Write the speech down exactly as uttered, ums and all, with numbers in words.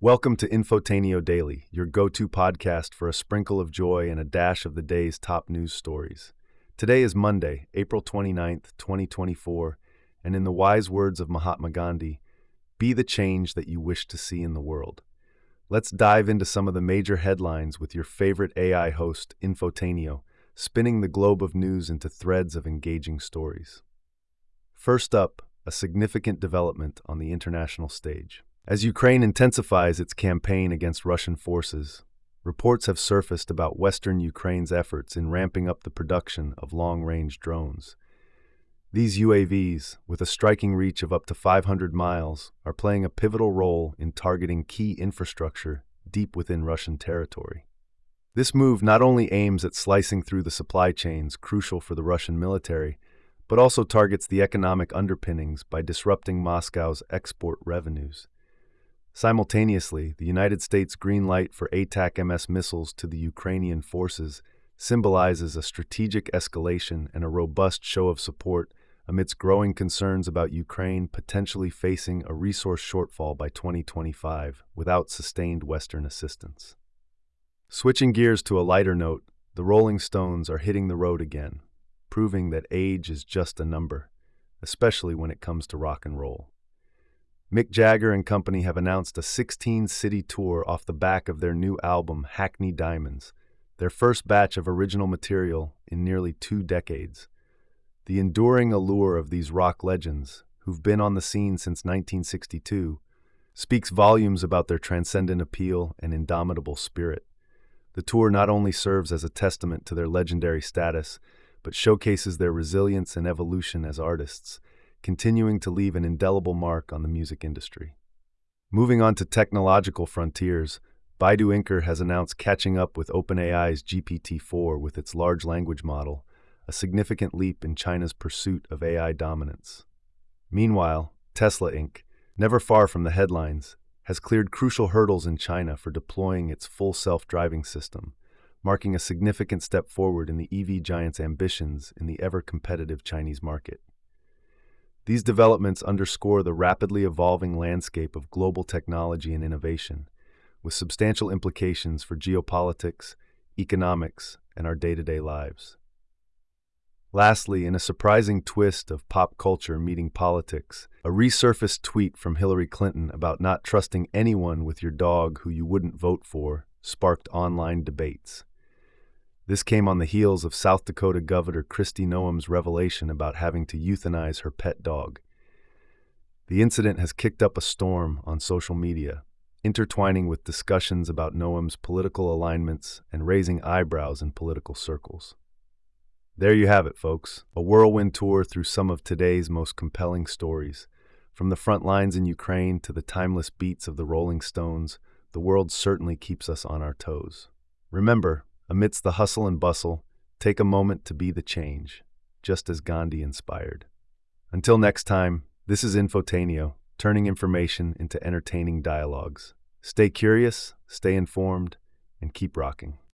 Welcome to Infotainio Daily, your go-to podcast for a sprinkle of joy and a dash of the day's top news stories. Today is Monday, April twenty-ninth, twenty twenty-four, and in the wise words of Mahatma Gandhi, be the change that you wish to see in the world. Let's dive into some of the major headlines with your favorite A I host, Infotainio, spinning the globe of news into threads of engaging stories. First up, a significant development on the international stage. As Ukraine intensifies its campaign against Russian forces, reports have surfaced about Western Ukraine's efforts in ramping up the production of long-range drones. These U A Vs, with a striking reach of up to five hundred miles, are playing a pivotal role in targeting key infrastructure deep within Russian territory. This move not only aims at slicing through the supply chains crucial for the Russian military, but also targets the economic underpinnings by disrupting Moscow's export revenues. Simultaneously, the United States' green light for A TACMS missiles to the Ukrainian forces symbolizes a strategic escalation and a robust show of support amidst growing concerns about Ukraine potentially facing a resource shortfall by twenty twenty-five without sustained Western assistance. Switching gears to a lighter note, the Rolling Stones are hitting the road again, proving that age is just a number, especially when it comes to rock and roll. Mick Jagger and company have announced a sixteen-city tour off the back of their new album, Hackney Diamonds, their first batch of original material in nearly two decades. The enduring allure of these rock legends, who've been on the scene since nineteen sixty-two, speaks volumes about their transcendent appeal and indomitable spirit. The tour not only serves as a testament to their legendary status, but showcases their resilience and evolution as artists, continuing to leave an indelible mark on the music industry. Moving on to technological frontiers, Baidu Inc has announced catching up with OpenAI's G P T four with its large language model, a significant leap in China's pursuit of A I dominance. Meanwhile, Tesla Incorporated, never far from the headlines, has cleared crucial hurdles in China for deploying its full self-driving system, marking a significant step forward in the E V giant's ambitions in the ever-competitive Chinese market. These developments underscore the rapidly evolving landscape of global technology and innovation, with substantial implications for geopolitics, economics, and our day-to-day lives. Lastly, in a surprising twist of pop culture meeting politics, a resurfaced tweet from Hillary Clinton about not trusting anyone with your dog who you wouldn't vote for sparked online debates. This came on the heels of South Dakota Governor Kristi Noem's revelation about having to euthanize her pet dog. The incident has kicked up a storm on social media, intertwining with discussions about Noem's political alignments and raising eyebrows in political circles. There you have it, folks, a whirlwind tour through some of today's most compelling stories. From the front lines in Ukraine to the timeless beats of the Rolling Stones, the world certainly keeps us on our toes. Remember, amidst the hustle and bustle, take a moment to be the change, just as Gandhi inspired. Until next time, this is Infotainio, turning information into entertaining dialogues. Stay curious, stay informed, and keep rocking.